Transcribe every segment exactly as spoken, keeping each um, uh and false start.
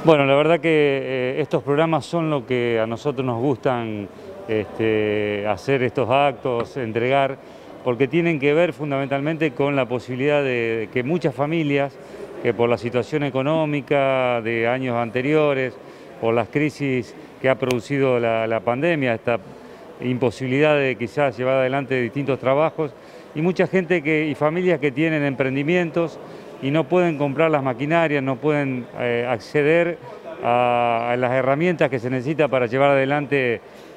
Bueno, la verdad que eh, estos programas son lo que a nosotros nos gustan este, hacer estos actos, entregar, porque tienen que ver fundamentalmente con la posibilidad de que muchas familias, que por la situación económica de años anteriores, por las crisis que ha producido la, la pandemia, esta imposibilidad de quizás llevar adelante distintos trabajos, y mucha gente que, y familias que tienen emprendimientos y no pueden comprar las maquinarias, no pueden eh, acceder a, a las herramientas que se necesita para llevar adelante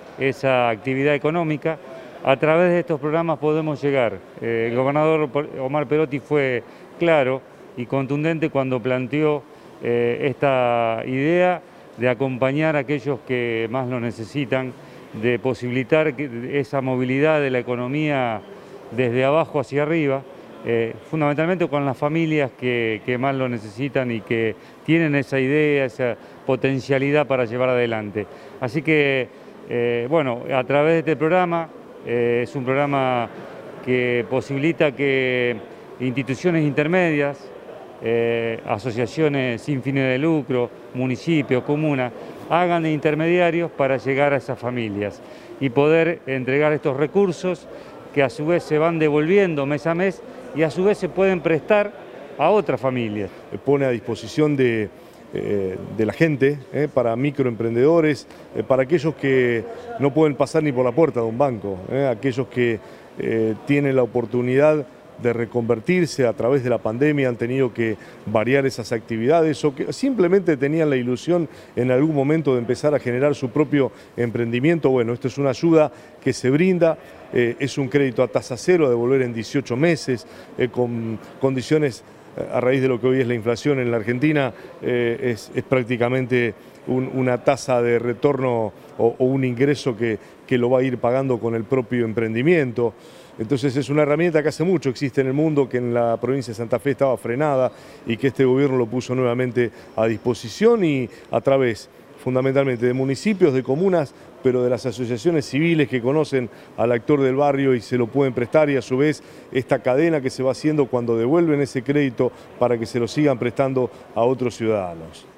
esa actividad económica. A través de estos programas podemos llegar. Eh, el gobernador Omar Perotti fue claro y contundente cuando planteó eh, esta idea de acompañar a aquellos que más lo necesitan, de posibilitar que esa movilidad de la economía desde abajo hacia arriba, eh, fundamentalmente con las familias que, que más lo necesitan y que tienen esa idea, esa potencialidad para llevar adelante. Así que, eh, bueno, a través de este programa, eh, es un programa que posibilita que instituciones intermedias, eh, asociaciones sin fines de lucro, municipios, comunas, hagan de intermediarios para llegar a esas familias y poder entregar estos recursos que a su vez se van devolviendo mes a mes y a su vez se pueden prestar a otras familias. Pone a disposición de, eh, de la gente, eh, para microemprendedores, eh, para aquellos que no pueden pasar ni por la puerta de un banco, eh, aquellos que eh, tienen la oportunidad de reconvertirse a través de la pandemia, han tenido que variar esas actividades o que simplemente tenían la ilusión en algún momento de empezar a generar su propio emprendimiento. Bueno, esto es una ayuda que se brinda, eh, es un crédito a tasa cero a devolver en dieciocho meses, eh, con condiciones a raíz de lo que hoy es la inflación en la Argentina, eh, es, es prácticamente un, una tasa de retorno o, o un ingreso que, que lo va a ir pagando con el propio emprendimiento. Entonces es una herramienta que hace mucho existe en el mundo, que en la provincia de Santa Fe estaba frenada y que este gobierno lo puso nuevamente a disposición y a través fundamentalmente de municipios, de comunas, pero de las asociaciones civiles que conocen al actor del barrio y se lo pueden prestar, y a su vez esta cadena que se va haciendo cuando devuelven ese crédito para que se lo sigan prestando a otros ciudadanos.